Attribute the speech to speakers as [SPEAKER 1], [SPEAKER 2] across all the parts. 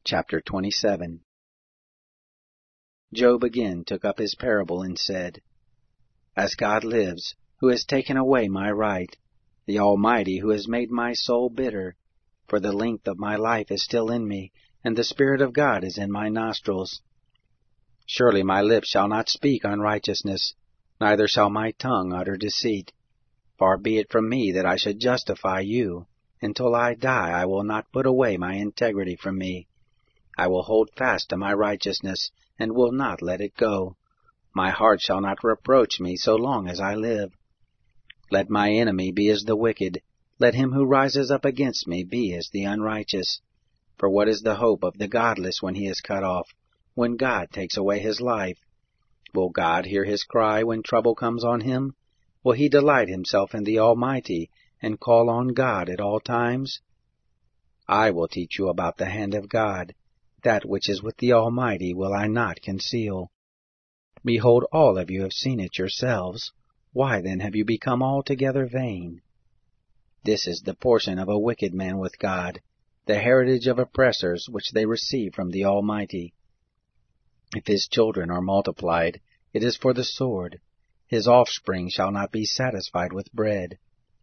[SPEAKER 1] Chapter 27. Job again took up his parable and said, As God lives, who has taken away my right, the Almighty who has made my soul bitter, for the length of my life is still in me, and the Spirit of God is in my nostrils. Surely my lips shall not speak unrighteousness, neither shall my tongue utter deceit. Far be it from me that I should justify you. Until I die I will not put away my integrity from me. I will hold fast to my righteousness, and will not let it go. My heart shall not reproach me so long as I live. Let my enemy be as the wicked. Let him who rises up against me be as the unrighteous. For what is the hope of the godless when he is cut off, when God takes away his life? Will God hear his cry when trouble comes on him? Will he delight himself in the Almighty, and call on God at all times? I will teach you about the hand of God. That which is with the Almighty will I not conceal. Behold, all of you have seen it yourselves. Why then have you become altogether vain? This is the portion of a wicked man with God, the heritage of oppressors which they receive from the Almighty. If his children are multiplied, it is for the sword. His offspring shall not be satisfied with bread.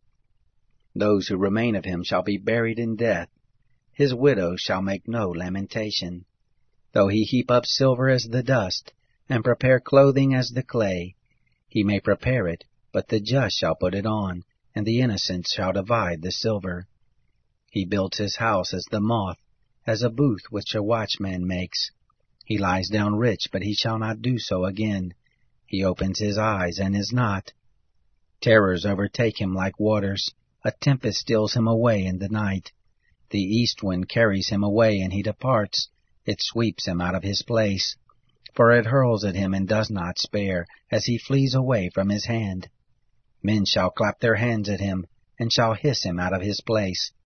[SPEAKER 1] Those who remain of him shall be buried in death. His widow shall make no lamentation. Though he heap up silver as the dust, and prepare clothing as the clay, he may prepare it, but the just shall put it on, and the innocent shall divide the silver. He builds his house as the moth, as a booth which a watchman makes. He lies down rich, but he shall not do so again. He opens his eyes, and is not. Terrors overtake him like waters. A tempest steals him away in the night. The east wind carries him away, and he departs. It sweeps him out of his place. For it hurls at him and does not spare, as he flees away from his hand. Men shall clap their hands at him, and shall hiss him out of his place.